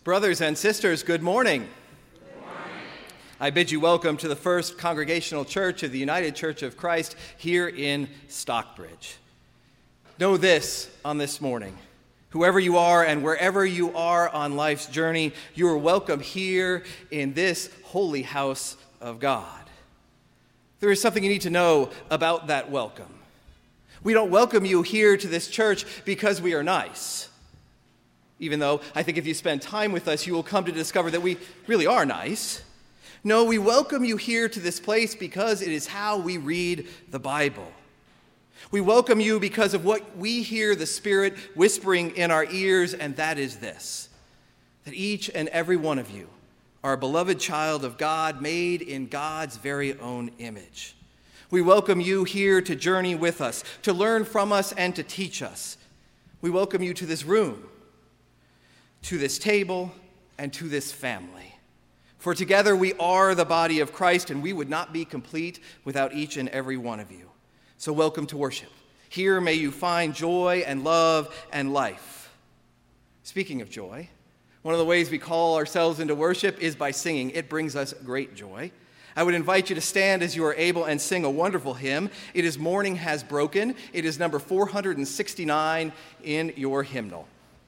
Brothers and sisters, good morning. Good morning. I bid you welcome to the First Congregational Church of the United Church of Christ here in Stockbridge. Know this on this morning. Whoever you are and wherever you are on life's journey, you are welcome here in this holy house of God. There is something you need to know about that welcome. We don't welcome you here to this church because we are nice. Even though I think if you spend time with us, you will come to discover that we really are nice. No, we welcome you here to this place because it is how we read the Bible. We welcome you because of what we hear the Spirit whispering in our ears, and that is this, that each and every one of you are a beloved child of God, made in God's very own image. We welcome you here to journey with us, to learn from us, and to teach us. We welcome you to this room, to this table, and to this family. For together we are the body of Christ, and we would not be complete without each and every one of you. So welcome to worship. Here may you find joy and love and life. Speaking of joy, one of the ways we call ourselves into worship is by singing. It brings us great joy. I would invite you to stand as you are able and sing a wonderful hymn. It is Morning Has Broken. It is number 469 in your hymnal.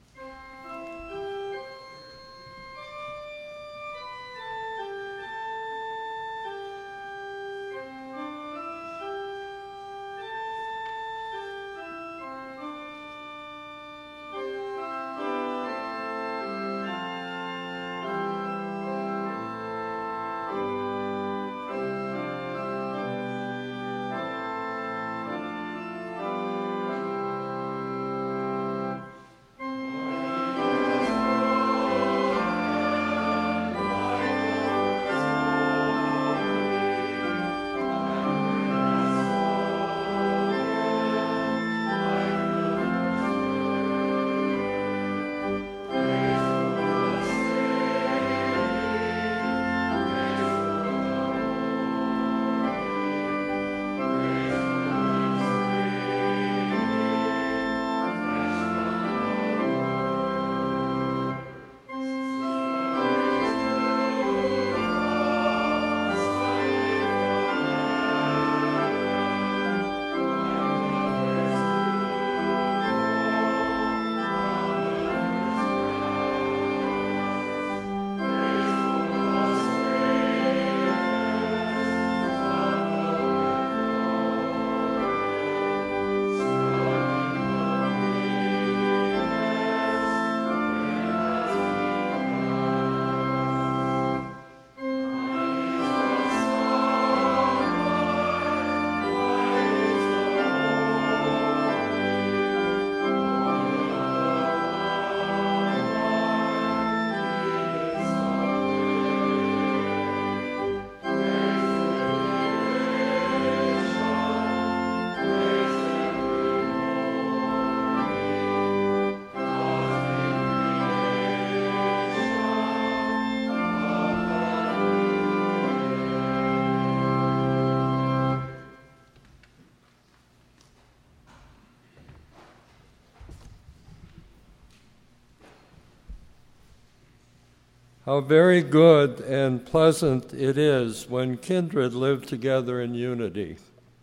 How very good and pleasant it is when kindred live together in unity.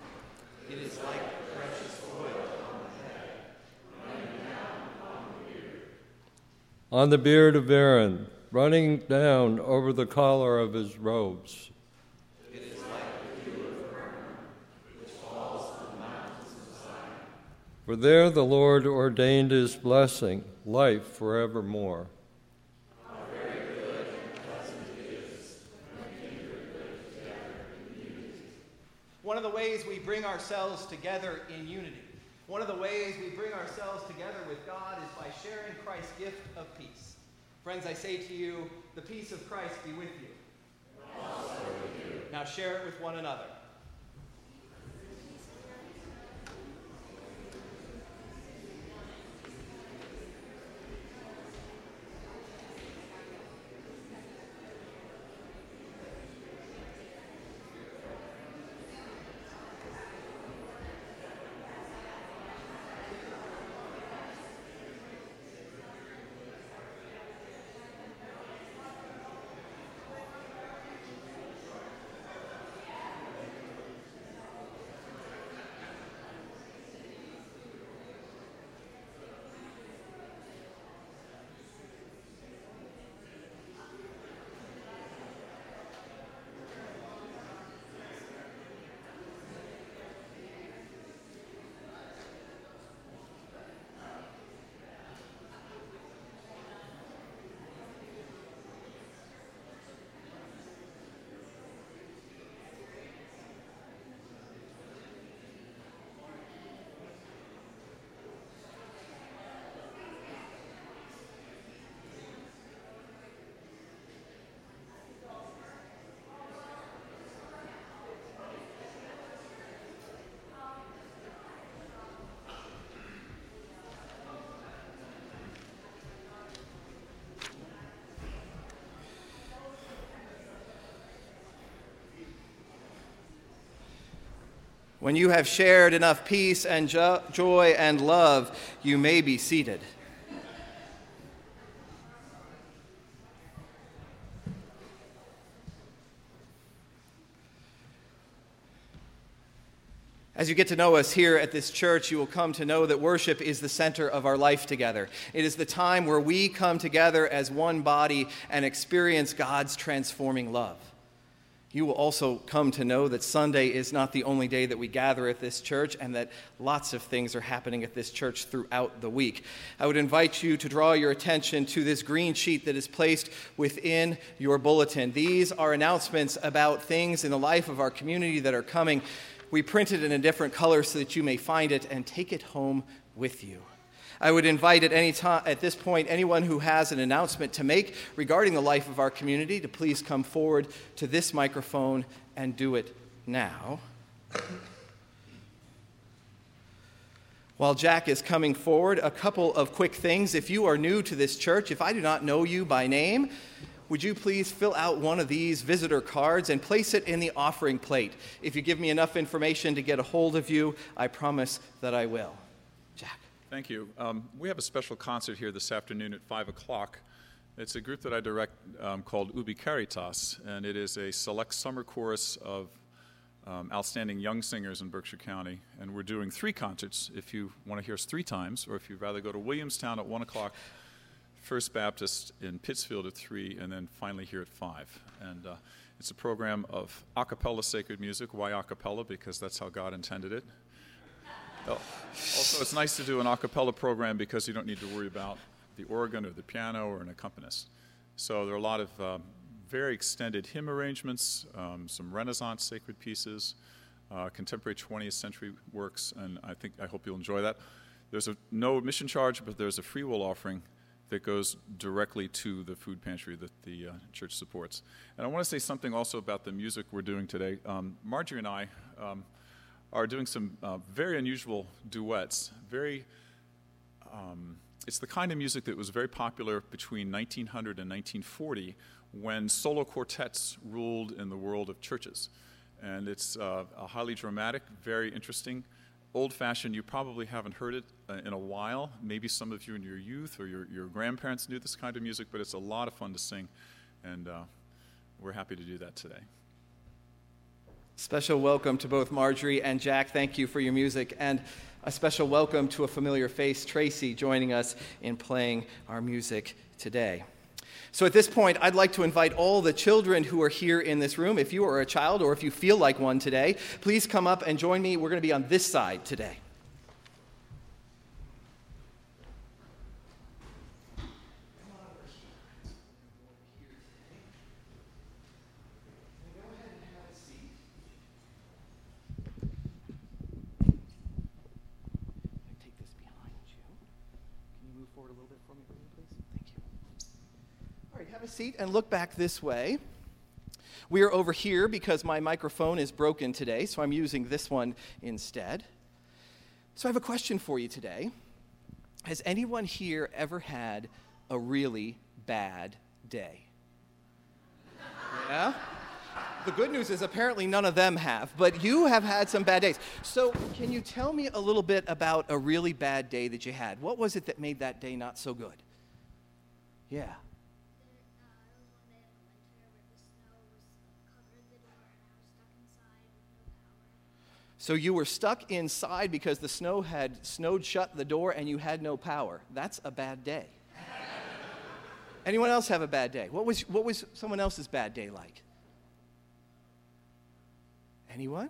It is like precious oil on the head, running down on the beard. On the beard of Aaron, running down over the collar of his robes. It is like the dew of Hermon, which falls on the mountains of Zion. For there the Lord ordained his blessing, life forevermore. One of the ways we bring ourselves together in unity, one of the ways we bring ourselves together with God is by sharing Christ's gift of peace. Friends, I say to you, the peace of Christ be with you. And also with you. Now share it with one another. When you have shared enough peace and joy and love, you may be seated. As you get to know us here at this church, you will come to know that worship is the center of our life together. It is the time where we come together as one body and experience God's transforming love. You will also come to know that Sunday is not the only day that we gather at this church, and that lots of things are happening at this church throughout the week. I would invite you to draw your attention to this green sheet that is placed within your bulletin. These are announcements about things in the life of our community that are coming. We print it in a different color so that you may find it and take it home with you. I would invite at this point anyone who has an announcement to make regarding the life of our community to please come forward to this microphone and do it now. While Jack is coming forward, a couple of quick things. If you are new to this church, if I do not know you by name, would you please fill out one of these visitor cards and place it in the offering plate? If you give me enough information to get a hold of you, I promise that I will. Jack. Thank you. We have a special concert here this afternoon at 5 o'clock. It's a group that I direct called Ubi Caritas, and it is a select summer chorus of outstanding young singers in Berkshire County. And we're doing 3 concerts if you want to hear us 3 times, or if you'd rather go to Williamstown at 1 o'clock, First Baptist in Pittsfield at 3, and then finally here at 5. And it's a program of a cappella sacred music. Why a cappella? Because that's how God intended it. Also, it's nice to do an a cappella program because you don't need to worry about the organ or the piano or an accompanist. So there are a lot of very extended hymn arrangements, some Renaissance sacred pieces, contemporary 20th century works, and I hope you'll enjoy that. There's no admission charge, but there's a free will offering that goes directly to the food pantry that the church supports. And I want to say something also about the music we're doing today. Marjorie and I are doing some very unusual duets. It's the kind of music that was very popular between 1900 and 1940 when solo quartets ruled in the world of churches. And it's a highly dramatic, very interesting, old-fashioned. You probably haven't heard it in a while. Maybe some of you in your youth or your grandparents knew this kind of music, but it's a lot of fun to sing, and we're happy to do that today. Special welcome to both Marjorie and Jack. Thank you for your music. And a special welcome to a familiar face, Tracy, joining us in playing our music today. So at this point, I'd like to invite all the children who are here in this room. If you are a child or if you feel like one today, please come up and join me. We're going to be on this side today. Have a seat and look back this way. We are over here because my microphone is broken today, so I'm using this one instead. So I have a question for you today. Has anyone here ever had a really bad day? Yeah? The good news is apparently none of them have, but you have had some bad days. So can you tell me a little bit about a really bad day that you had? What was it that made that day not so good? Yeah. So you were stuck inside because the snow had snowed shut the door and you had no power. That's a bad day. Anyone else have a bad day? What was someone else's bad day like? Anyone?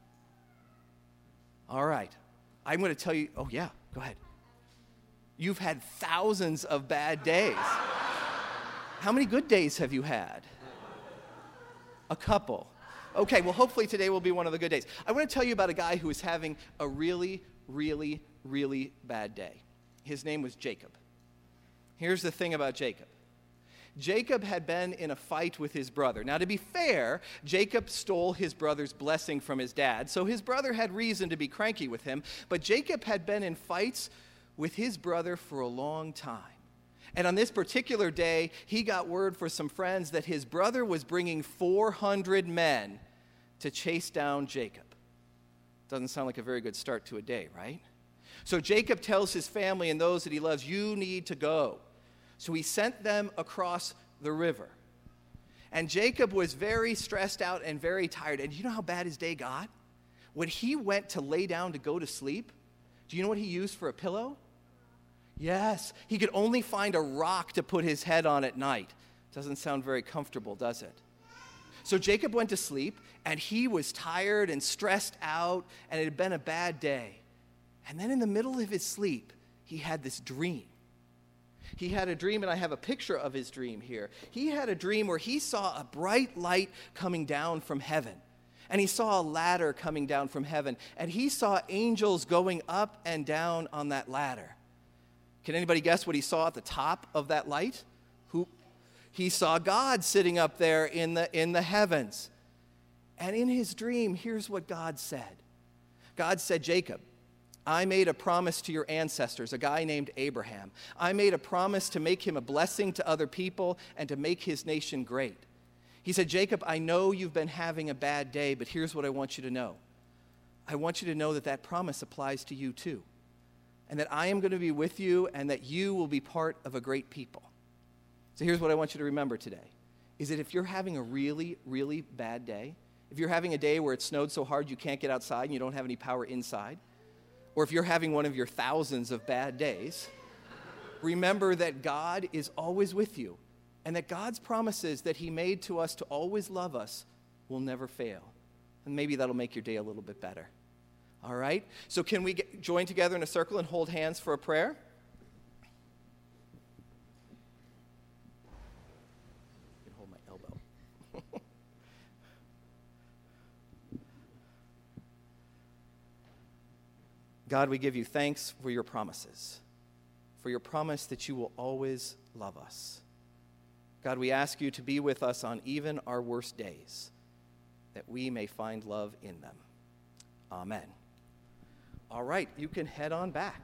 All right. I'm going to tell you. Oh, yeah. Go ahead. You've had thousands of bad days. How many good days have you had? A couple. Okay, well, hopefully today will be one of the good days. I want to tell you about a guy who was having a really, really, really bad day. His name was Jacob. Here's the thing about Jacob. Jacob had been in a fight with his brother. Now, to be fair, Jacob stole his brother's blessing from his dad, so his brother had reason to be cranky with him, but Jacob had been in fights with his brother for a long time. And on this particular day, he got word for some friends that his brother was bringing 400 men to chase down Jacob. Doesn't sound like a very good start to a day, right? So Jacob tells his family and those that he loves, you need to go. So he sent them across the river. And Jacob was very stressed out and very tired. And you know how bad his day got? When he went to lay down to go to sleep, do you know what he used for a pillow? Yes, he could only find a rock to put his head on at night. Doesn't sound very comfortable, does it? So Jacob went to sleep, and he was tired and stressed out, and it had been a bad day. And then in the middle of his sleep, he had this dream. He had a dream, and I have a picture of his dream here. He had a dream where he saw a bright light coming down from heaven. And he saw a ladder coming down from heaven. And he saw angels going up and down on that ladder. Can anybody guess what he saw at the top of that light? He saw God sitting up there in the heavens. And in his dream, here's what God said. God said, Jacob, I made a promise to your ancestors, a guy named Abraham. I made a promise to make him a blessing to other people and to make his nation great. He said, Jacob, I know you've been having a bad day, but here's what I want you to know. I want you to know that that promise applies to you too, and that I am going to be with you and that you will be part of a great people. So here's what I want you to remember today, is that if you're having a really, really bad day, if you're having a day where it snowed so hard you can't get outside and you don't have any power inside, or if you're having one of your thousands of bad days, remember that God is always with you. And that God's promises that he made to us to always love us will never fail. And maybe that'll make your day a little bit better. All right? So can we join together in a circle and hold hands for a prayer? You can hold my elbow. God, we give you thanks for your promises, for your promise that you will always love us. God, we ask you to be with us on even our worst days, that we may find love in them. Amen. All right, you can head on back.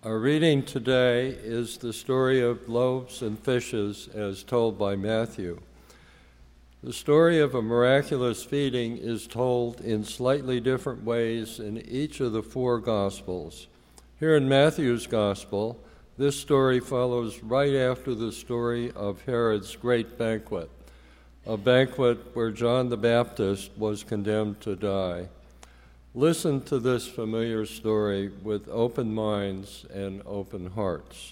Our reading today is the story of loaves and fishes as told by Matthew. The story of a miraculous feeding is told in slightly different ways in each of the four Gospels. Here in Matthew's Gospel, this story follows right after the story of Herod's great banquet, a banquet where John the Baptist was condemned to die. Listen to this familiar story with open minds and open hearts.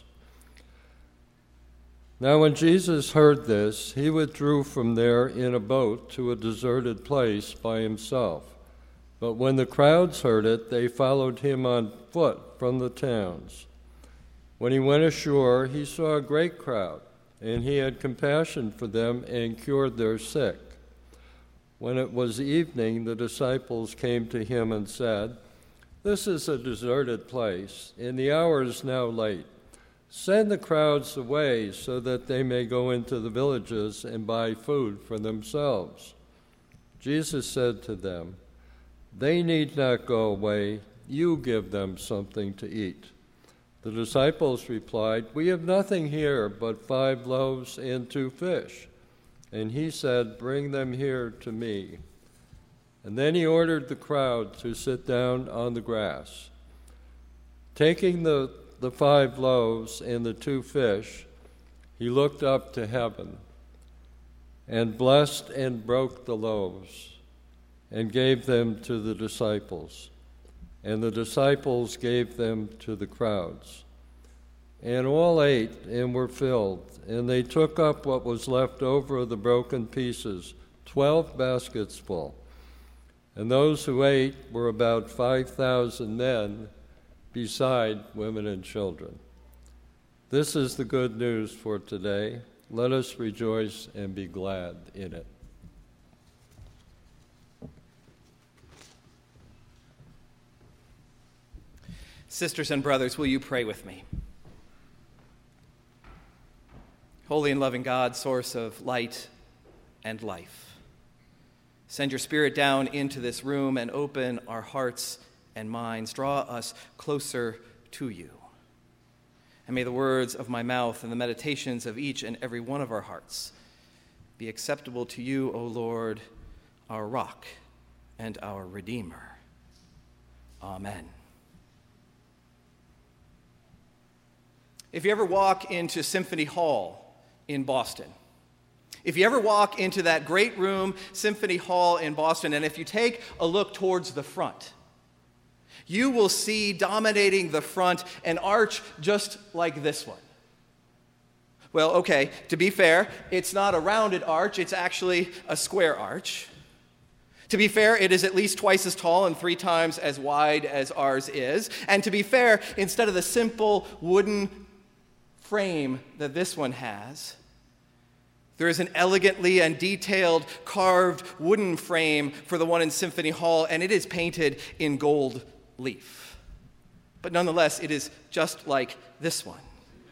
Now when Jesus heard this, he withdrew from there in a boat to a deserted place by himself. But when the crowds heard it, they followed him on foot from the towns. When he went ashore, he saw a great crowd, and he had compassion for them and cured their sick. When it was evening, the disciples came to him and said, "This is a deserted place, and the hour is now late. Send the crowds away so that they may go into the villages and buy food for themselves." Jesus said to them, "They need not go away. You give them something to eat." The disciples replied, "We have nothing here but 5 loaves and 2 fish. And he said, "Bring them here to me." And then he ordered the crowd to sit down on the grass. Taking the 5 loaves and the 2 fish, he looked up to heaven and blessed and broke the loaves and gave them to the disciples. And the disciples gave them to the crowds. And all ate and were filled, and they took up what was left over of the broken pieces, 12 baskets full. And those who ate were about 5,000 men, beside women and children. This is the good news for today. Let us rejoice and be glad in it. Sisters and brothers, will you pray with me? Holy and loving God, source of light and life, send your Spirit down into this room and open our hearts and minds. Draw us closer to you. And may the words of my mouth and the meditations of each and every one of our hearts be acceptable to you, O Lord, our rock and our Redeemer. Amen. If you ever walk into Symphony Hall in Boston, if you ever walk into that great room, Symphony Hall in Boston, and if you take a look towards the front, you will see dominating the front an arch just like this one. Well, okay, to be fair, it's not a rounded arch, it's actually a square arch. To be fair, it is at least twice as tall and 3 times as wide as ours is. And to be fair, instead of the simple wooden frame that this one has, there is an elegantly and detailed carved wooden frame for the one in Symphony Hall, and it is painted in gold leaf. But nonetheless, it is just like this one.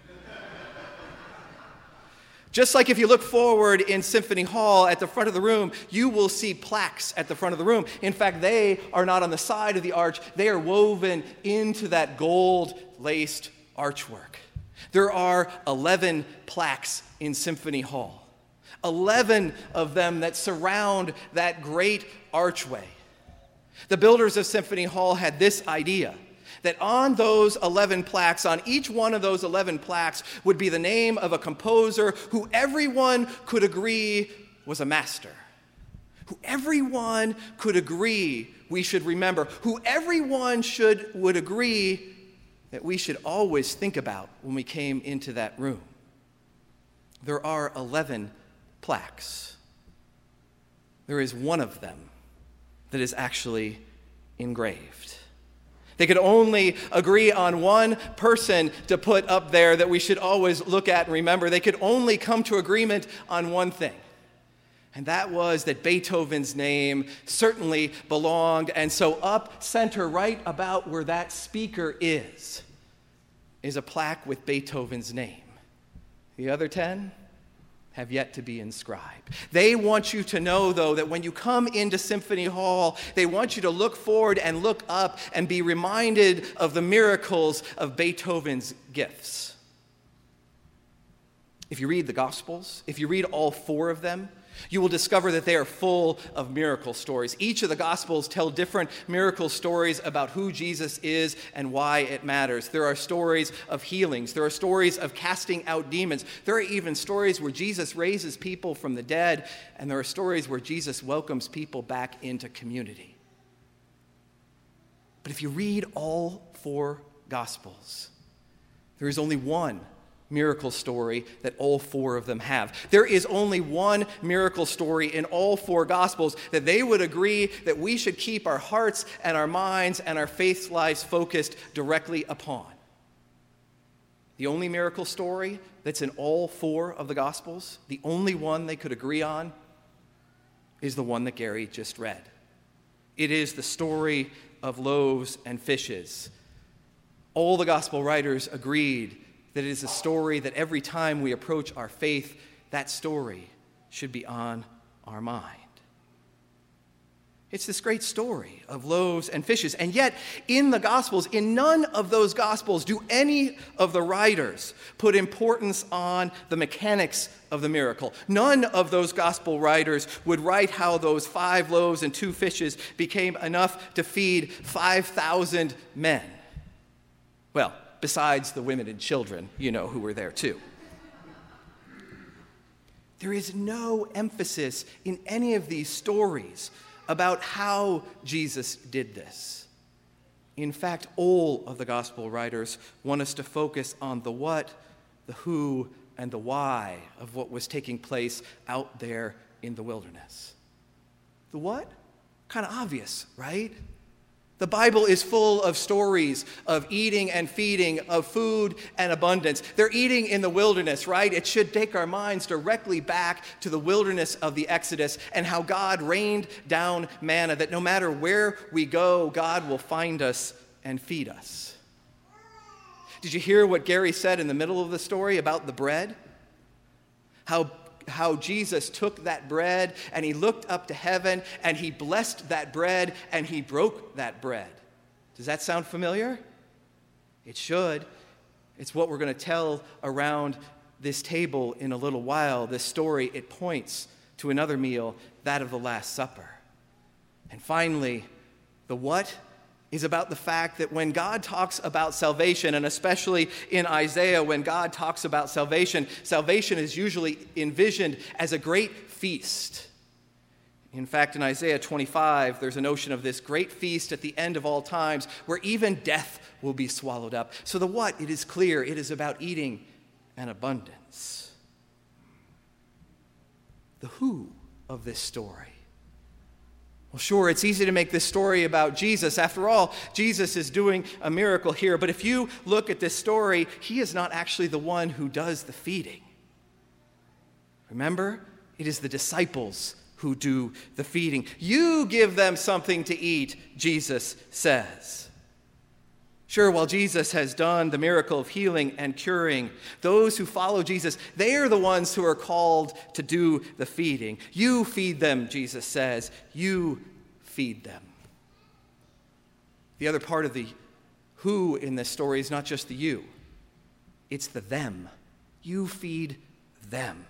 Just like if you look forward in Symphony Hall at the front of the room, you will see plaques at the front of the room. In fact, they are not on the side of the arch. They are woven into that gold-laced archwork. There are 11 plaques in Symphony Hall, 11 of them that surround that great archway. The builders of Symphony Hall had this idea, that on those 11 plaques, on each one of those 11 plaques, would be the name of a composer who everyone could agree was a master, who everyone could agree we should remember, who everyone would agree that we should always think about when we came into that room. There are 11 plaques. There is one of them that is actually engraved. They could only agree on one person to put up there that we should always look at and remember. They could only come to agreement on one thing, and that was that Beethoven's name certainly belonged. And so up center, right about where that speaker is a plaque with Beethoven's name. The other 10, have yet to be inscribed. They want you to know, though, that when you come into Symphony Hall, they want you to look forward and look up and be reminded of the miracles of Beethoven's gifts. If you read the Gospels, if you read all 4 of them, you will discover that they are full of miracle stories. Each of the Gospels tell different miracle stories about who Jesus is and why it matters. There are stories of healings. There are stories of casting out demons. There are even stories where Jesus raises people from the dead, and there are stories where Jesus welcomes people back into community. But if you read all 4 Gospels, there is only one miracle story that all 4 of them have. There is only one miracle story in all 4 Gospels that they would agree that we should keep our hearts and our minds and our faith lives focused directly upon. The only miracle story that's in all 4 of the Gospels, the only one they could agree on, is the one that Gary just read. It is the story of loaves and fishes. All the Gospel writers agreed that it is a story that every time we approach our faith, that story should be on our mind. It's this great story of loaves and fishes. And yet, in the Gospels, in none of those Gospels do any of the writers put importance on the mechanics of the miracle. None of those Gospel writers would write how those 5 loaves and 2 fishes became enough to feed 5,000 men. Well, besides the women and children, who were there too. There is no emphasis in any of these stories about how Jesus did this. In fact, all of the Gospel writers want us to focus on the what, the who, and the why of what was taking place out there in the wilderness. The what? Kind of obvious, right? The Bible is full of stories of eating and feeding, of food and abundance. They're eating in the wilderness, right? It should take our minds directly back to the wilderness of the Exodus and how God rained down manna, that no matter where we go, God will find us and feed us. Did you hear what Gary said in the middle of the story about the bread? How Jesus took that bread and he looked up to heaven and he blessed that bread and he broke that bread. Does that sound familiar? It should. It's what we're going to tell around this table in a little while. This story, it points to another meal, that of the Last Supper. And finally, the what is about the fact that when God talks about salvation, and especially in Isaiah, when God talks about salvation, salvation is usually envisioned as a great feast. In fact, in Isaiah 25, there's a notion of this great feast at the end of all times where even death will be swallowed up. So the what, it is clear, it is about eating and abundance. The who of this story. Well, sure, it's easy to make this story about Jesus. After all, Jesus is doing a miracle here. But if you look at this story, he is not actually the one who does the feeding. Remember, it is the disciples who do the feeding. You give them something to eat, Jesus says. Sure, while Jesus has done the miracle of healing and curing, those who follow Jesus, they are the ones who are called to do the feeding. You feed them, Jesus says. You feed them. The other part of the who in this story is not just the you. It's the them. You feed them.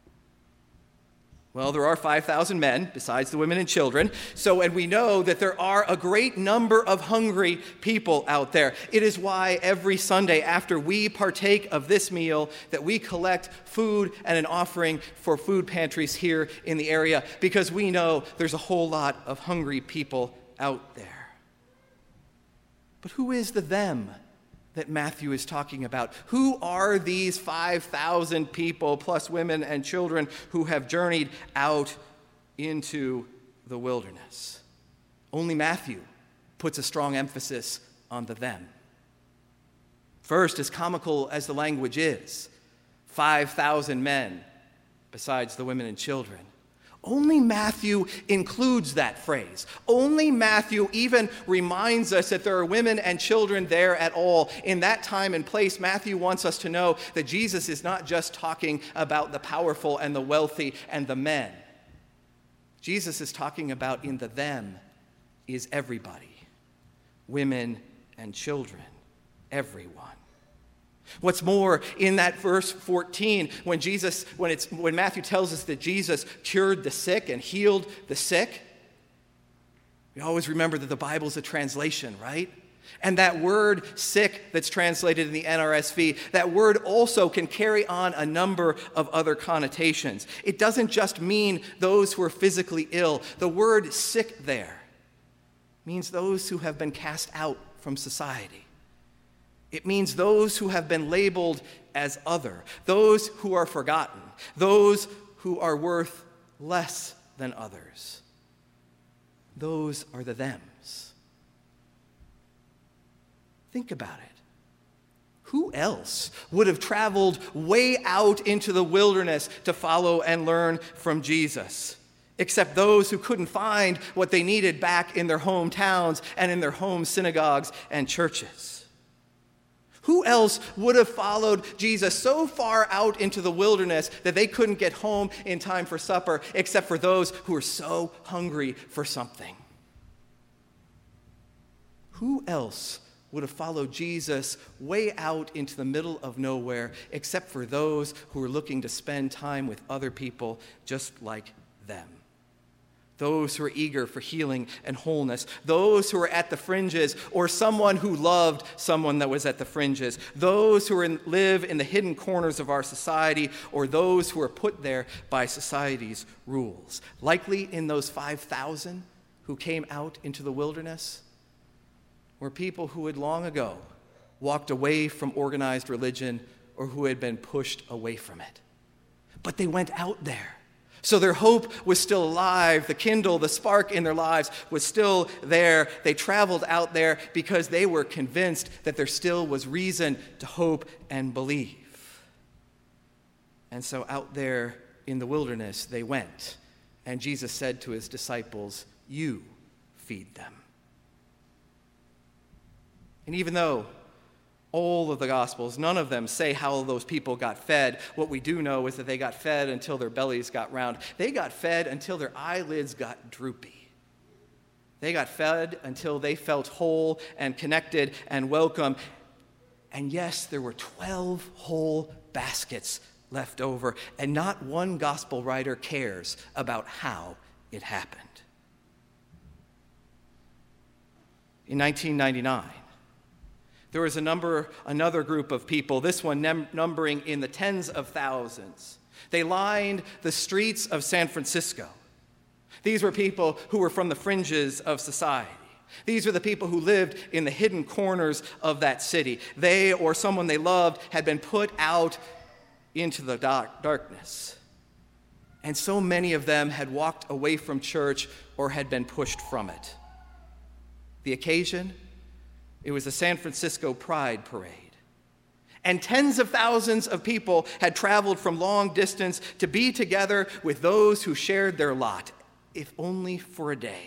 Well, there are 5,000 men, besides the women and children. And we know that there are a great number of hungry people out there. It is why every Sunday after we partake of this meal that we collect food and an offering for food pantries here in the area, because we know there's a whole lot of hungry people out there. But who is the them that Matthew is talking about? Who are these 5,000 people, plus women and children, who have journeyed out into the wilderness? Only Matthew puts a strong emphasis on the them. First, as comical as the language is, 5,000 men, besides the women and children. Only Matthew includes that phrase. Only Matthew even reminds us that there are women and children there at all. In that time and place, Matthew wants us to know that Jesus is not just talking about the powerful and the wealthy and the men. Jesus is talking about in the them is everybody. Women and children. Everyone. What's more, in that verse 14, when Matthew tells us that Jesus cured the sick and healed the sick, we always remember that the Bible's a translation, right? And that word sick that's translated in the NRSV, that word also can carry on a number of other connotations. It doesn't just mean those who are physically ill. The word sick there means those who have been cast out from society. It means those who have been labeled as other, those who are forgotten, those who are worth less than others. Those are the thems. Think about it. Who else would have traveled way out into the wilderness to follow and learn from Jesus, except those who couldn't find what they needed back in their hometowns and in their home synagogues and churches? Who else would have followed Jesus so far out into the wilderness that they couldn't get home in time for supper, except for those who were so hungry for something? Who else would have followed Jesus way out into the middle of nowhere, except for those who were looking to spend time with other people just like them? Those who are eager for healing and wholeness, those who are at the fringes, or someone who loved someone that was at the fringes, those who live in the hidden corners of our society, or those who are put there by society's rules. Likely in those 5,000 who came out into the wilderness were people who had long ago walked away from organized religion or who had been pushed away from it. But they went out there. So their hope was still alive. The kindle, the spark in their lives was still there. They traveled out there because they were convinced that there still was reason to hope and believe. And so out there in the wilderness they went. And Jesus said to his disciples, "You feed them." And even though all of the Gospels, none of them say how those people got fed, what we do know is that they got fed until their bellies got round. They got fed until their eyelids got droopy. They got fed until they felt whole and connected and welcome. And yes, there were 12 whole baskets left over, and not one gospel writer cares about how it happened. In 1999, there was another group of people, this one numbering in the tens of thousands. They lined the streets of San Francisco. These were people who were from the fringes of society. These were the people who lived in the hidden corners of that city. They or someone they loved had been put out into the darkness. And so many of them had walked away from church or had been pushed from it. The occasion? It was the San Francisco Pride Parade. And tens of thousands of people had traveled from long distance to be together with those who shared their lot, if only for a day.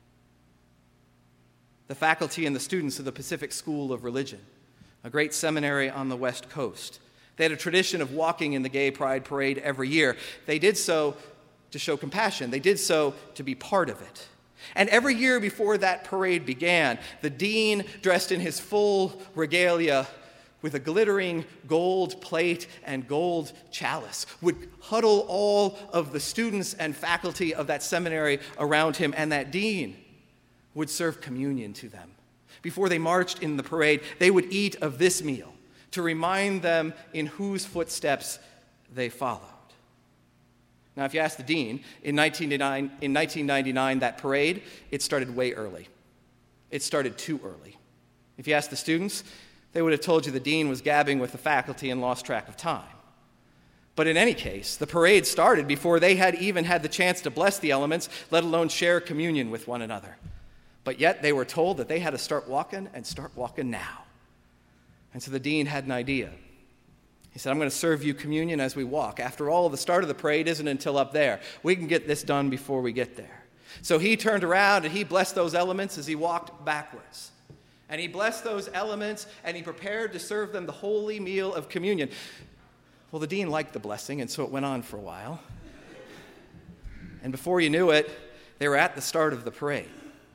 The faculty and the students of the Pacific School of Religion, a great seminary on the West Coast, they had a tradition of walking in the Gay Pride Parade every year. They did so to show compassion. They did so to be part of it. And every year before that parade began, the dean, dressed in his full regalia with a glittering gold plate and gold chalice, would huddle all of the students and faculty of that seminary around him, and that dean would serve communion to them. Before they marched in the parade, they would eat of this meal to remind them in whose footsteps they followed. Now, if you ask the dean, in 1999, that parade, it started way early. It started too early. If you ask the students, they would have told you the dean was gabbing with the faculty and lost track of time. But in any case, the parade started before they had even had the chance to bless the elements, let alone share communion with one another. But yet they were told that they had to start walking now. And so the dean had an idea. He said, I'm going to serve you communion as we walk. After all, the start of the parade isn't until up there. We can get this done before we get there. So he turned around and he blessed those elements as he walked backwards. And he blessed those elements and he prepared to serve them the holy meal of communion. Well, the dean liked the blessing, and so it went on for a while. And before you knew it, they were at the start of the parade.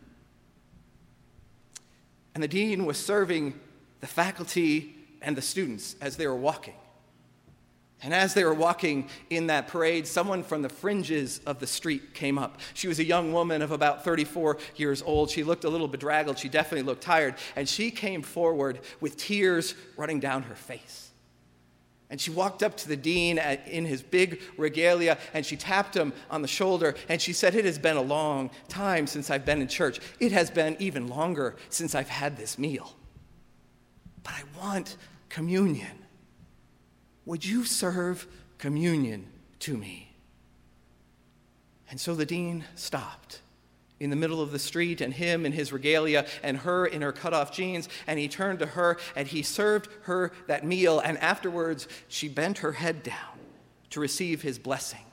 And the dean was serving the faculty and the students as they were walking. And as they were walking in that parade, someone from the fringes of the street came up. She was a young woman of about 34 years old. She looked a little bedraggled. She definitely looked tired. And she came forward with tears running down her face. And she walked up to the dean in his big regalia, and she tapped him on the shoulder, and she said, "It has been a long time since I've been in church. It has been even longer since I've had this meal. But I want communion. Would you serve communion to me?" And so the dean stopped in the middle of the street, and him in his regalia and her in her cut-off jeans, and he turned to her and he served her that meal, and afterwards she bent her head down to receive his blessing.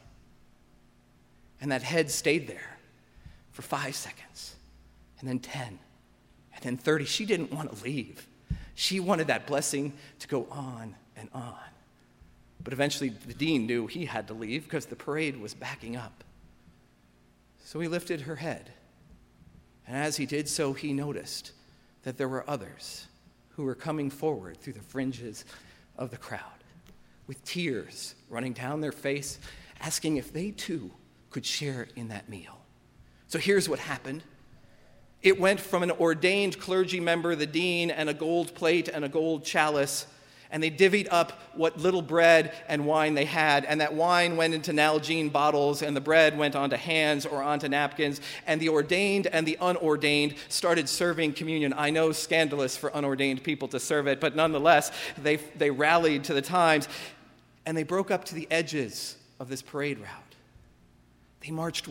And that head stayed there for 5 seconds, and then 10, and then 30. She didn't want to leave. She wanted that blessing to go on and on. But eventually the dean knew he had to leave because the parade was backing up. So he lifted her head. And as he did so, he noticed that there were others who were coming forward through the fringes of the crowd with tears running down their face, asking if they too could share in that meal. So here's what happened. It went from an ordained clergy member, the dean, and a gold plate and a gold chalice, and they divvied up what little bread and wine they had, and that wine went into Nalgene bottles, and the bread went onto hands or onto napkins, and the ordained and the unordained started serving communion. I know, scandalous for unordained people to serve it, but nonetheless, they rallied to the times, and they broke up to the edges of this parade route. They marched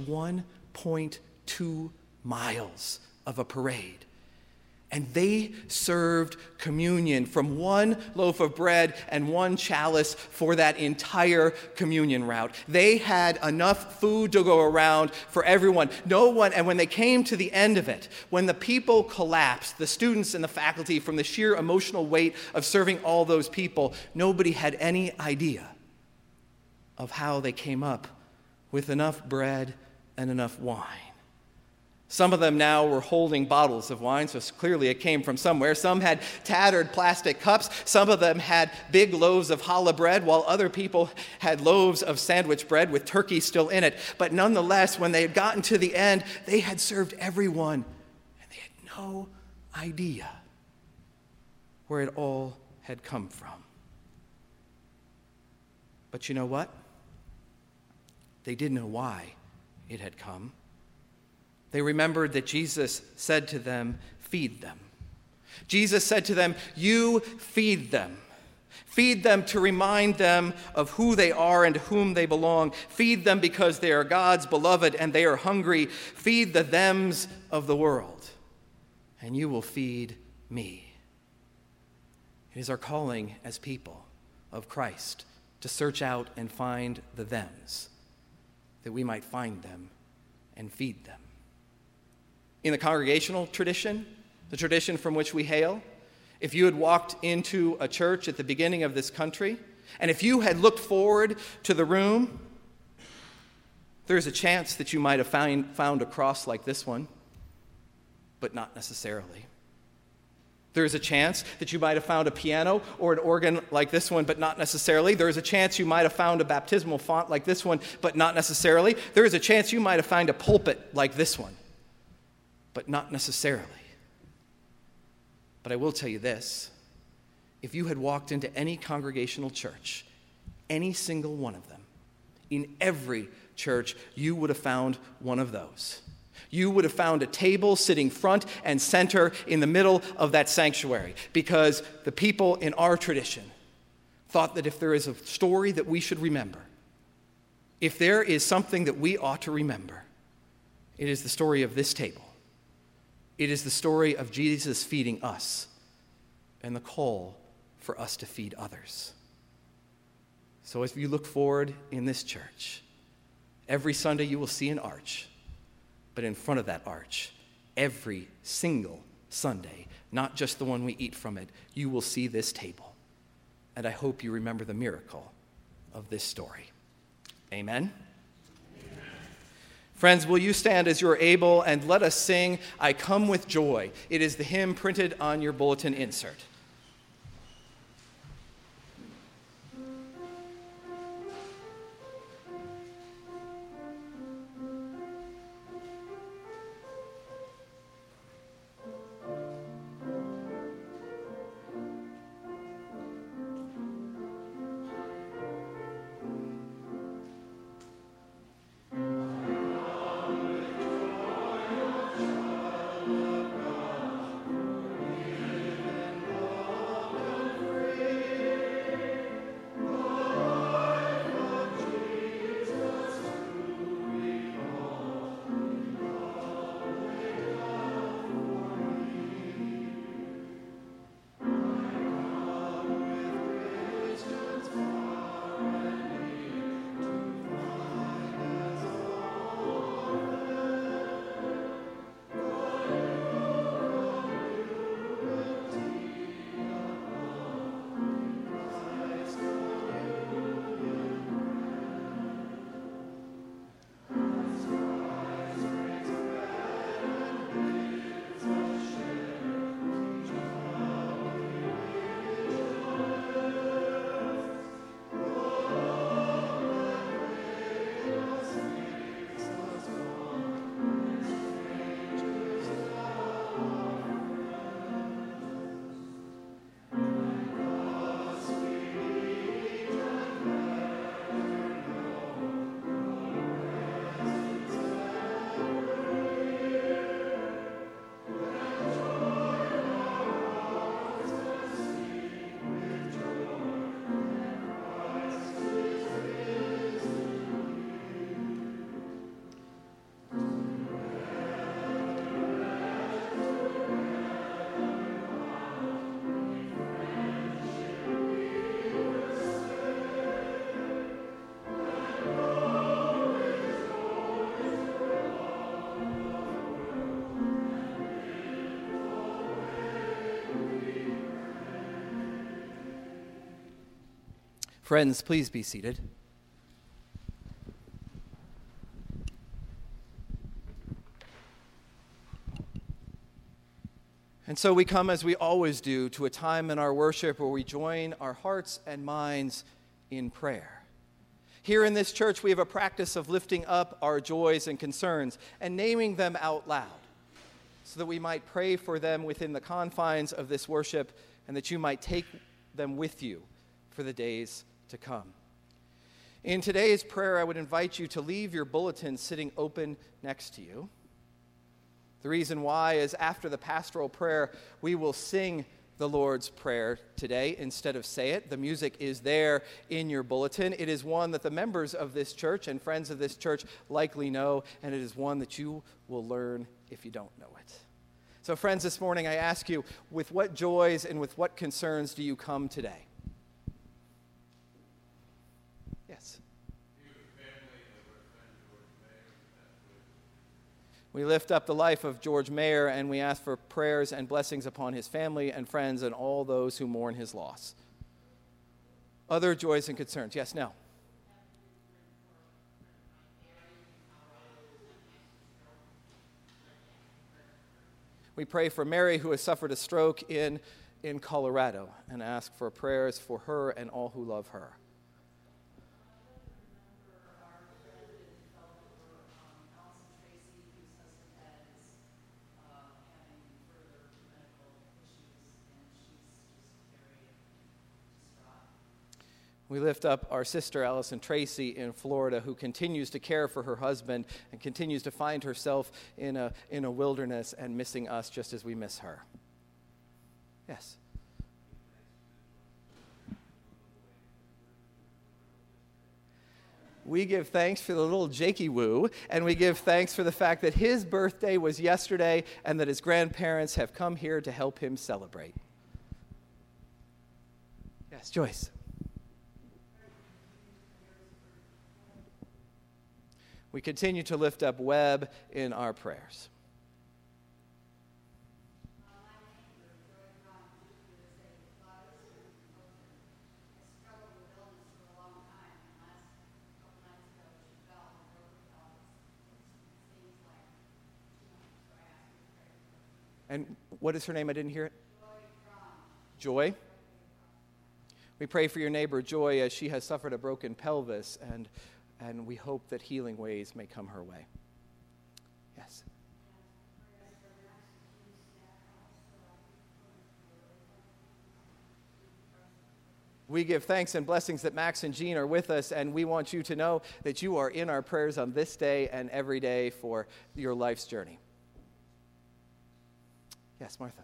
1.2 miles of a parade. And they served communion from one loaf of bread and one chalice for that entire communion route. They had enough food to go around for everyone. No one, and when they came to the end of it, when the people collapsed, the students and the faculty, from the sheer emotional weight of serving all those people, nobody had any idea of how they came up with enough bread and enough wine. Some of them now were holding bottles of wine, so clearly it came from somewhere. Some had tattered plastic cups. Some of them had big loaves of challah bread, while other people had loaves of sandwich bread with turkey still in it. But nonetheless, when they had gotten to the end, they had served everyone, and they had no idea where it all had come from. But you know what? They did know why it had come. They remembered that Jesus said to them, "Feed them." Jesus said to them, "You feed them. Feed them to remind them of who they are and to whom they belong. Feed them because they are God's beloved and they are hungry. Feed the thems of the world, and you will feed me." It is our calling as people of Christ to search out and find the thems, that we might find them and feed them. In the congregational tradition, the tradition from which we hail, if you had walked into a church at the beginning of this country, and if you had looked forward to the room, there's a chance that you might have found a cross like this one, but not necessarily. There's a chance that you might have found a piano or an organ like this one, but not necessarily. There's a chance you might have found a baptismal font like this one, but not necessarily. There is a chance you might have found a pulpit like this one, but not necessarily. But I will tell you this. If you had walked into any congregational church, any single one of them, in every church, you would have found one of those. You would have found a table sitting front and center in the middle of that sanctuary, because the people in our tradition thought that if there is a story that we should remember, if there is something that we ought to remember, it is the story of this table. It is the story of Jesus feeding us and the call for us to feed others. So as you look forward in this church, every Sunday you will see an arch, but in front of that arch, every single Sunday, not just the one we eat from it, you will see this table. And I hope you remember the miracle of this story. Amen? Amen. Friends, will you stand as you're able and let us sing, I Come With Joy. It is the hymn printed on your bulletin insert. Friends, please be seated. And so we come, as we always do, to a time in our worship where we join our hearts and minds in prayer. Here in this church, we have a practice of lifting up our joys and concerns and naming them out loud so that we might pray for them within the confines of this worship and that you might take them with you for the days to come. In today's prayer, I would invite you to leave your bulletin sitting open next to you. The reason why is after the pastoral prayer, we will sing the Lord's Prayer today instead of say it. The music is there in your bulletin. It is one that the members of this church and friends of this church likely know, and it is one that you will learn if you don't know it. So friends, this morning I ask you, with what joys and with what concerns do you come today? Yes. We lift up the life of George Mayer, and we ask for prayers and blessings upon his family and friends and all those who mourn his loss. Other joys and concerns. Yes, now. We pray for Mary, who has suffered a stroke in Colorado, and ask for prayers for her and all who love her. We lift up our sister Allison Tracy in Florida, who continues to care for her husband and continues to find herself in a wilderness and missing us just as we miss her. Yes. We give thanks for the little Jakey Woo, and we give thanks for the fact that his birthday was yesterday and that his grandparents have come here to help him celebrate. Yes, Joyce. We continue to lift up Webb in our prayers. And what is her name? I didn't hear it. Joy. We pray for your neighbor Joy as she has suffered a broken pelvis, and we hope that healing ways may come her way. Yes. We give thanks and blessings that Max and Jean are with us, and we want you to know that you are in our prayers on this day and every day for your life's journey. Yes, Martha.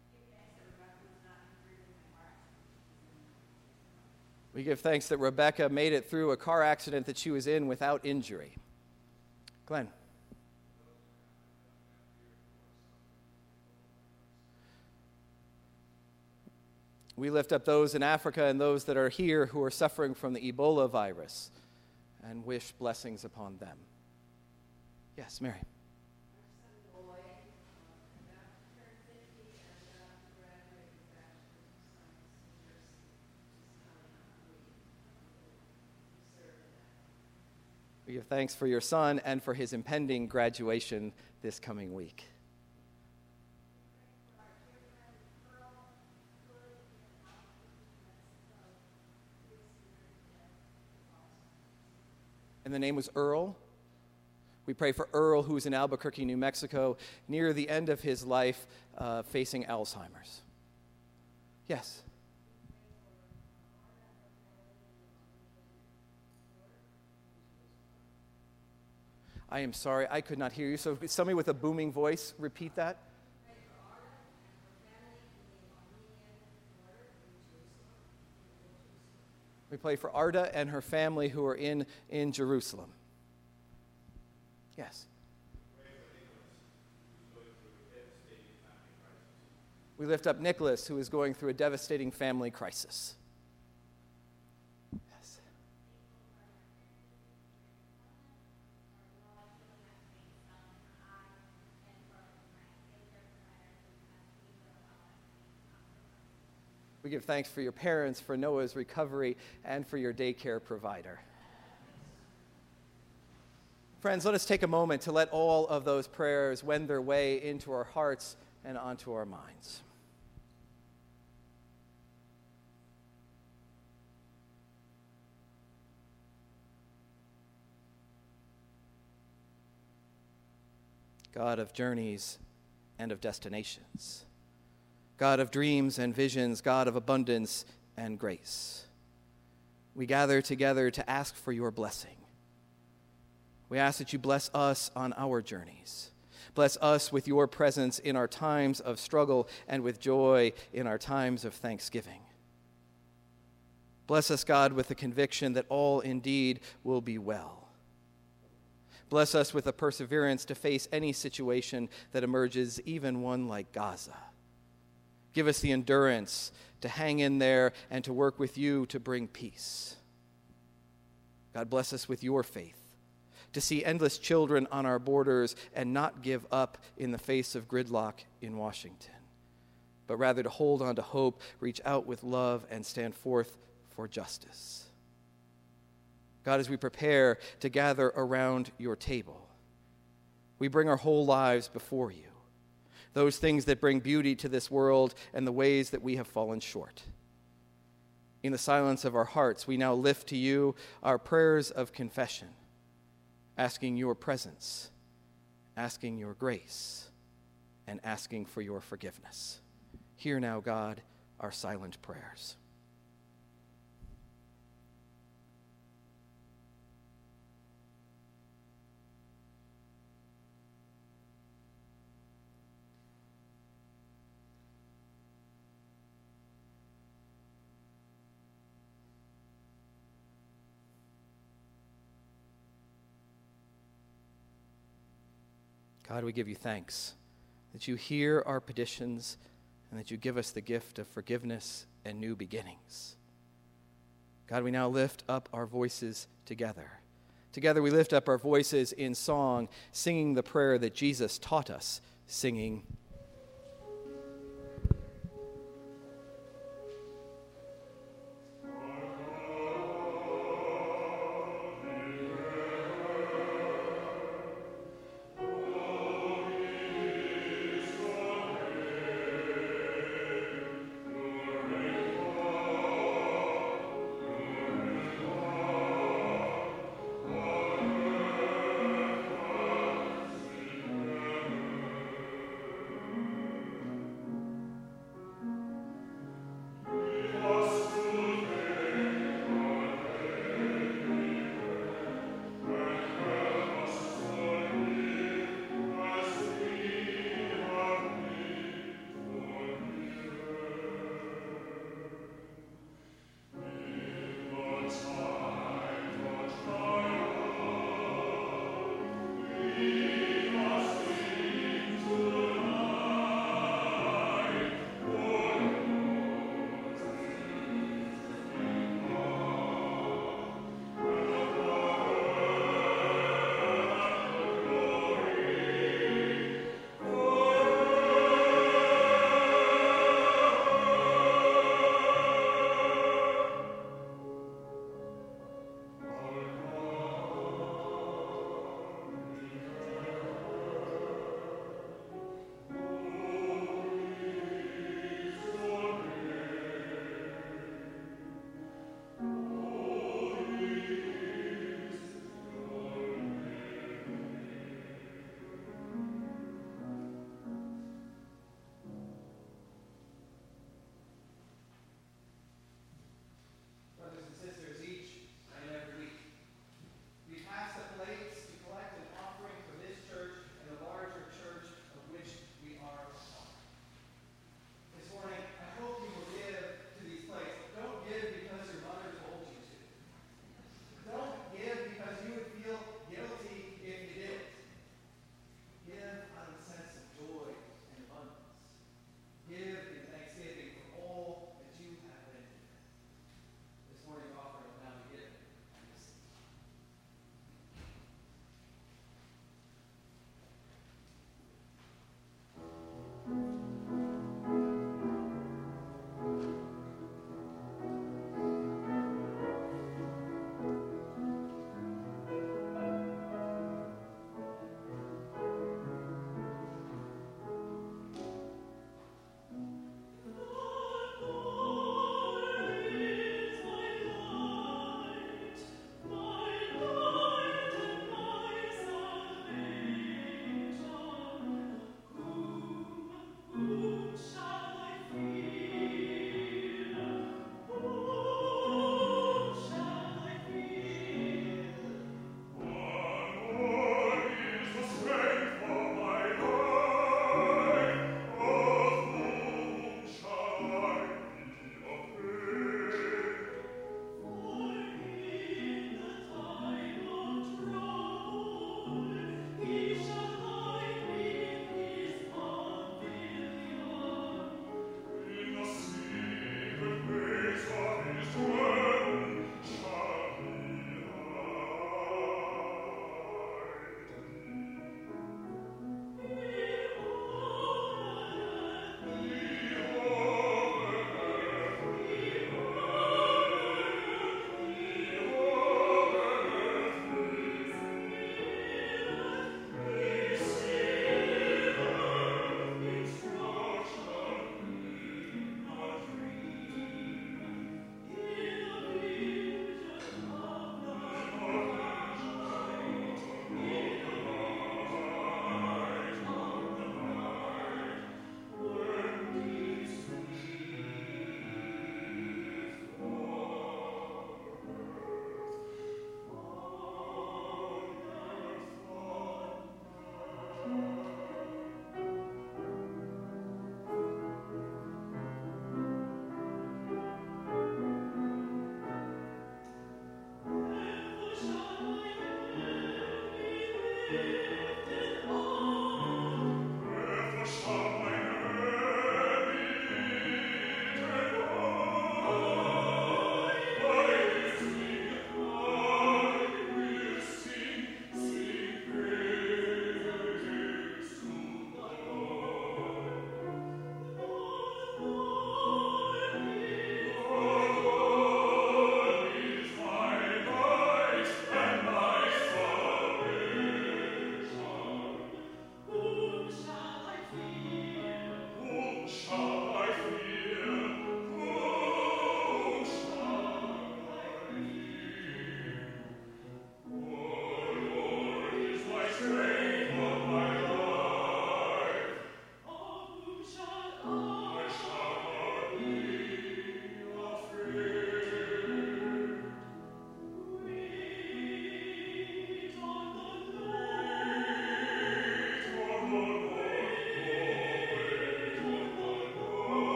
We give thanks that Rebecca made it through a car accident that she was in without injury. Glenn. We lift up those in Africa and those that are here who are suffering from the Ebola virus and wish blessings upon them. Yes, Mary. We give thanks for your son and for his impending graduation this coming week. And the name was Earl. We pray for Earl, who is in Albuquerque, New Mexico, near the end of his life, facing Alzheimer's. Yes. I am sorry, I could not hear you. So somebody with a booming voice, repeat that. We pray for Arda and her family who are in Jerusalem. Yes. We lift up Nicholas, who is going through a devastating family crisis. Yes. We give thanks for your parents, for Noah's recovery, and for your daycare provider. Friends, let us take a moment to let all of those prayers wend their way into our hearts and onto our minds. God of journeys and of destinations, God of dreams and visions, God of abundance and grace, we gather together to ask for your blessing. We ask that you bless us on our journeys. Bless us with your presence in our times of struggle and with joy in our times of thanksgiving. Bless us, God, with the conviction that all indeed will be well. Bless us with the perseverance to face any situation that emerges, even one like Gaza. Give us the endurance to hang in there and to work with you to bring peace. God, bless us with your faith to see endless children on our borders and not give up in the face of gridlock in Washington, but rather to hold on to hope, reach out with love, and stand forth for justice. God, as we prepare to gather around your table, we bring our whole lives before you, those things that bring beauty to this world and the ways that we have fallen short. In the silence of our hearts, we now lift to you our prayers of confession, asking your presence, asking your grace, and asking for your forgiveness. Hear now, God, our silent prayers. God, we give you thanks that you hear our petitions and that you give us the gift of forgiveness and new beginnings. God, we now lift up our voices together, Together we lift up our voices in song, singing the prayer that Jesus taught us, singing,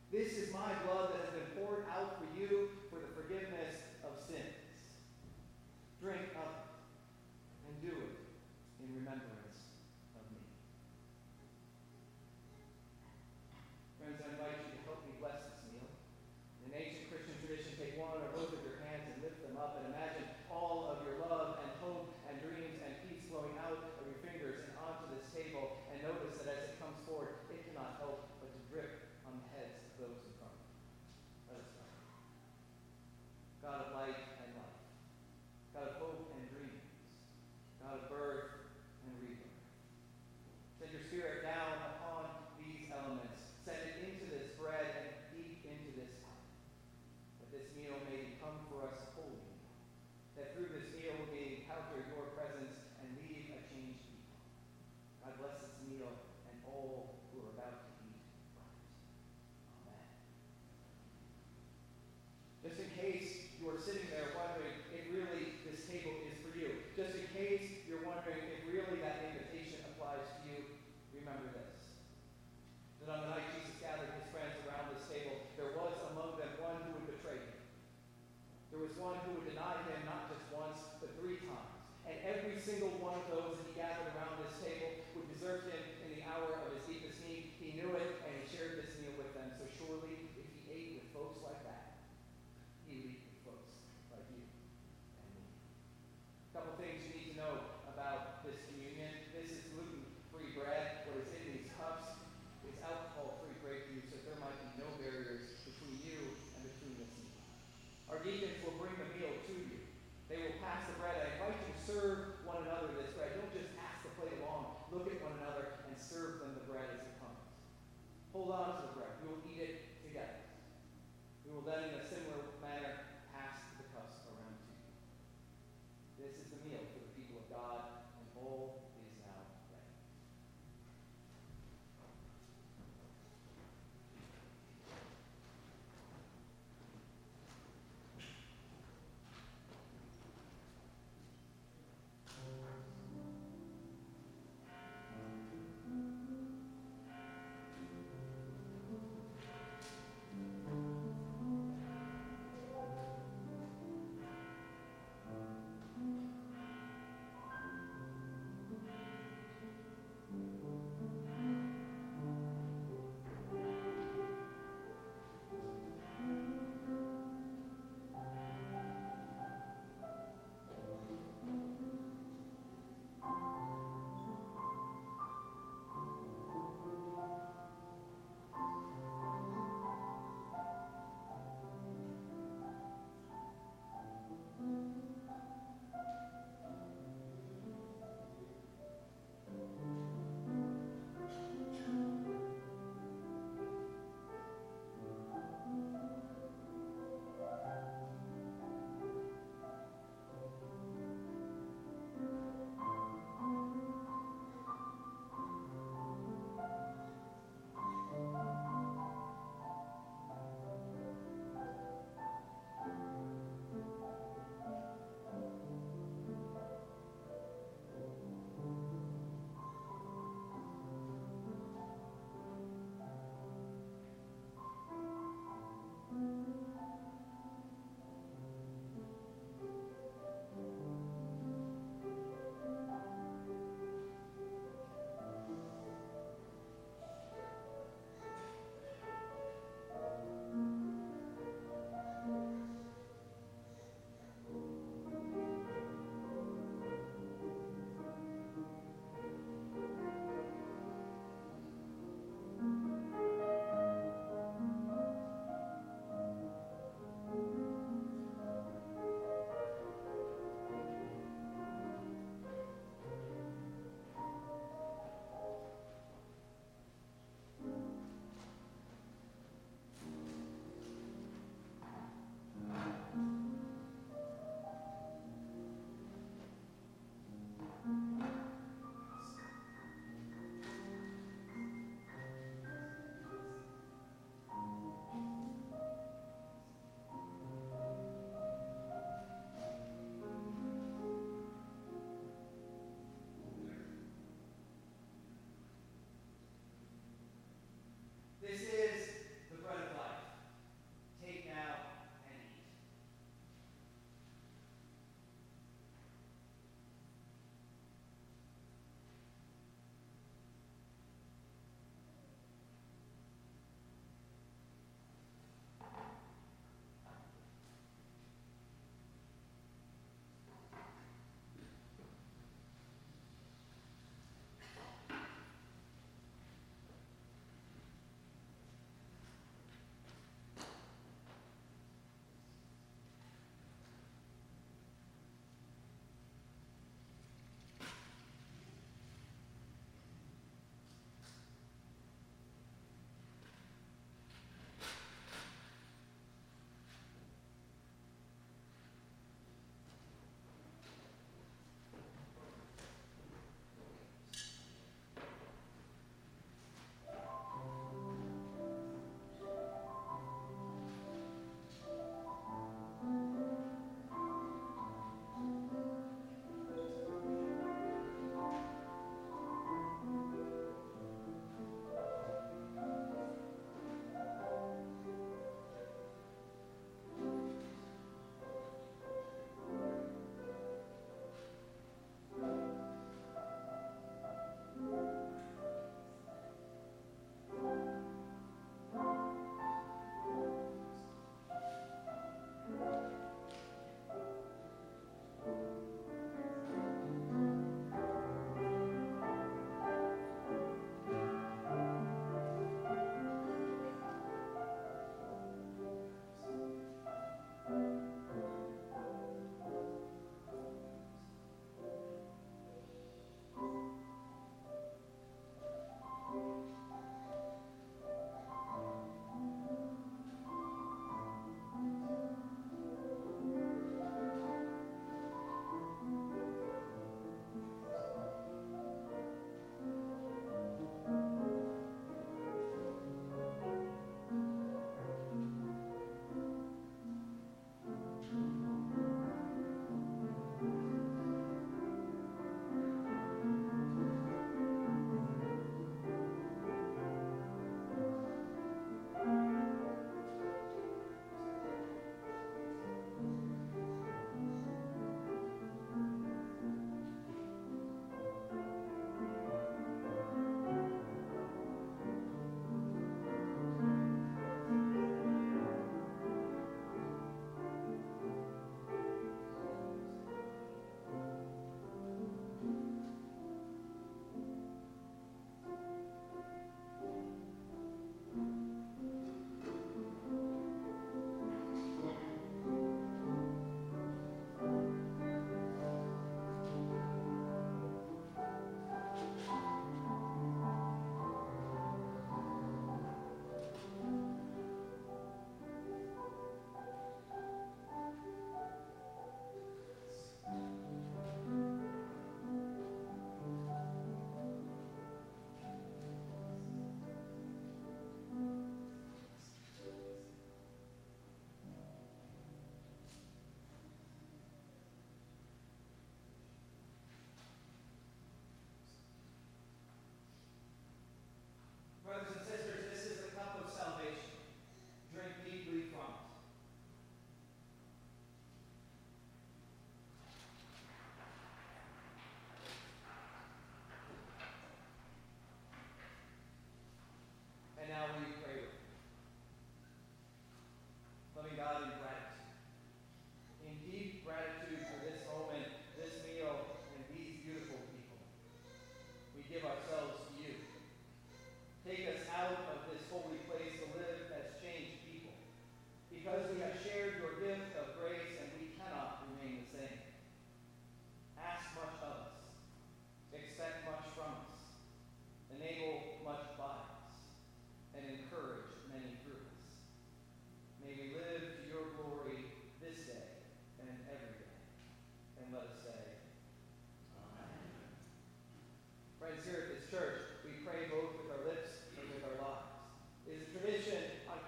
This is my blood that has been poured out for you for the forgiveness of sins. Drink of it and do it in remembrance of me. Friends, I invite you to help me bless this meal. In ancient Christian tradition, take one or both of your hands and lift them up and imagine all of your love and hope and dreams and peace flowing out of your fingers and onto this table. And notice that as it comes forward, it cannot help but to drip on the heads of those in front of you. Let us pray. God of light and life, God of hope and dreams, God of birth and rebirth, send your Spirit down upon these elements. Send it into this bread and deep into this cup, that this meal may become for us holy, that through this meal we may encounter your presence and leave a changed people. God bless this meal and all who are about to eat from it. Amen. Just in case you are sitting there wondering if really this table is for you, just in case you're wondering if really that invitation applies to you, remember this. That on the night Jesus gathered his friends around this table, there was among them one who would betray him. There was one who would deny him not just once, but 3 times. And every single one of those that he gathered around this table would desert him in the hour of his deepest need. He knew it, and he shared this meal with them. So surely, if he ate with folks like that, he would eat with folks like you and me. A couple things you need to know about this communion. This is gluten-free bread. What is in these cups is alcohol-free grape juice, so there might be no barriers between you and between this meal. Our deacons will bring the meal to you. They will pass the bread. I invite you to serve one another this bread. Don't just pass the plate along. Look at one another and serve them the bread as it comes. Hold on to the bread. We will eat it together. We will then, in a similar manner, pass the cups around to you. This is the meal for the people of God, and all is now ready.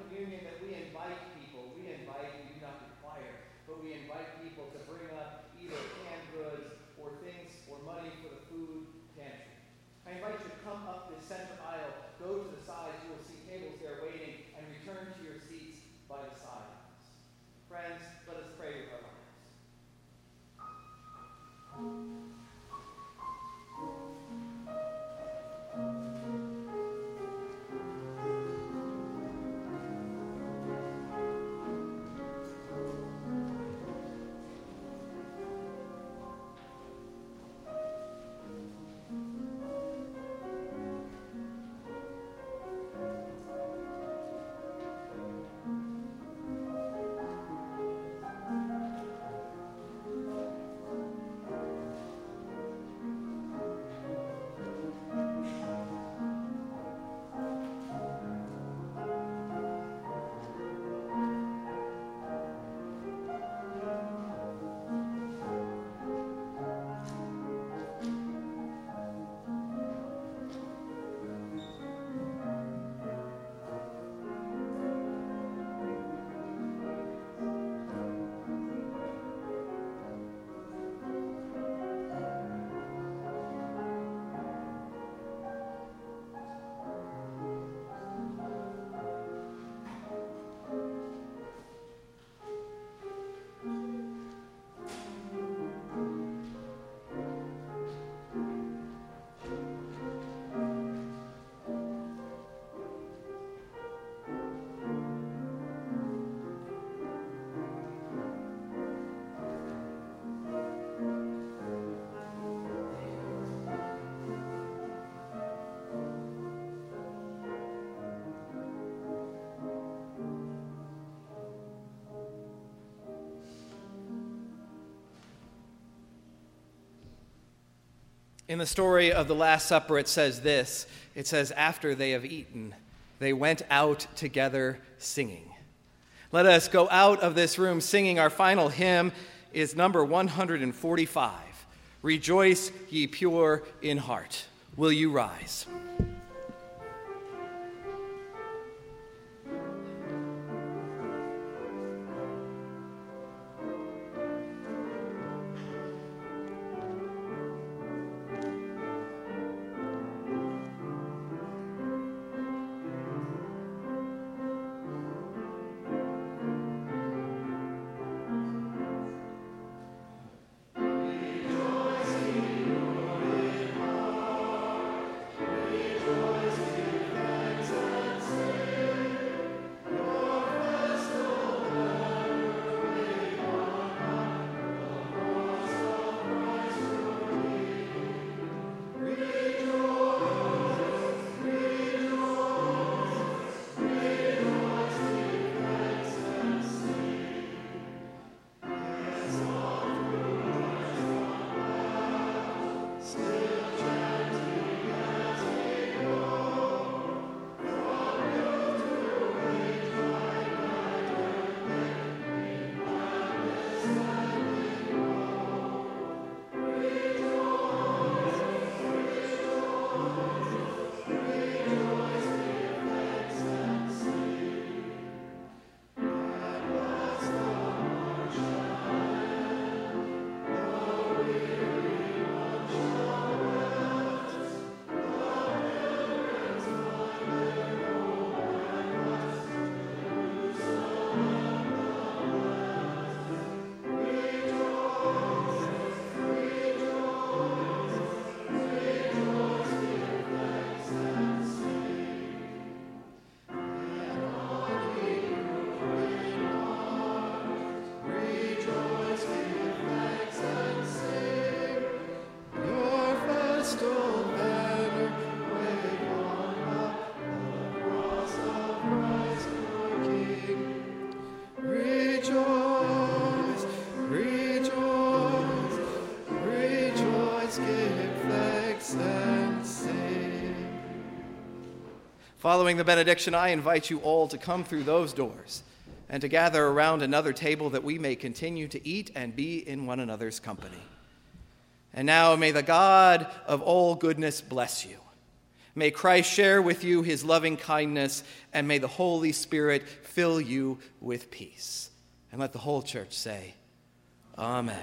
communion that we invite people. We invite, we do not require, but we invite people to bring up either canned goods or things or money for the food pantry. I invite you to come up this center aisle, go to the sides, you will see tables there waiting, and return to your seats by the sidelines. Friends, let us pray with our hearts. In the story of the Last Supper, it says this. It says, after they have eaten, they went out together singing. Let us go out of this room singing. Our final hymn is number 145. Rejoice, ye pure in heart. Will you rise? Following the benediction, I invite you all to come through those doors and to gather around another table that we may continue to eat and be in one another's company. And now may the God of all goodness bless you. May Christ share with you his loving kindness, and may the Holy Spirit fill you with peace. And let the whole church say, Amen.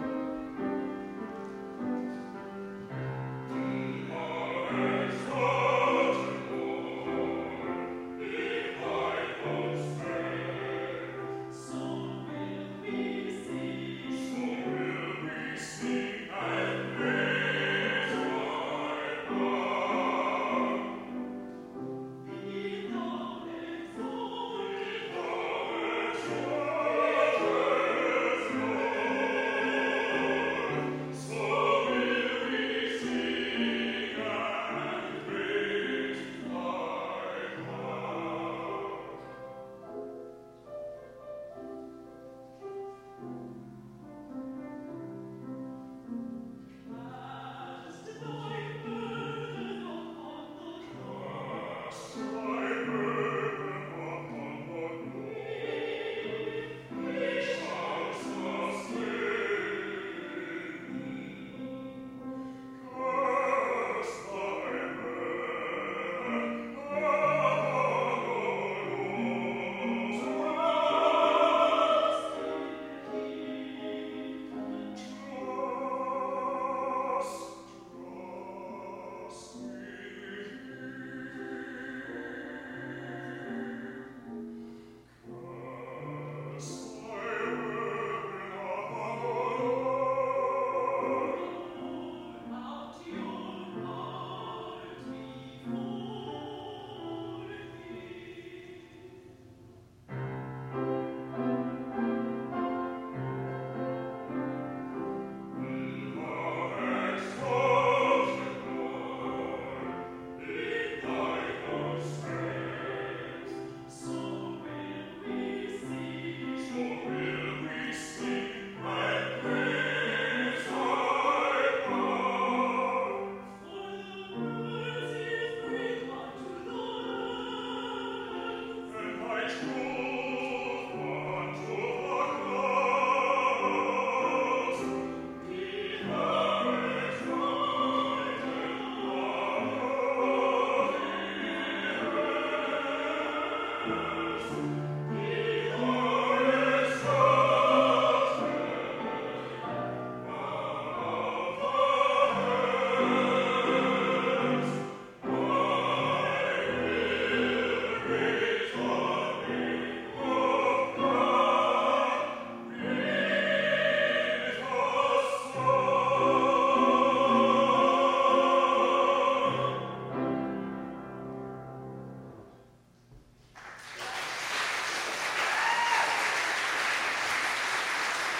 Amen.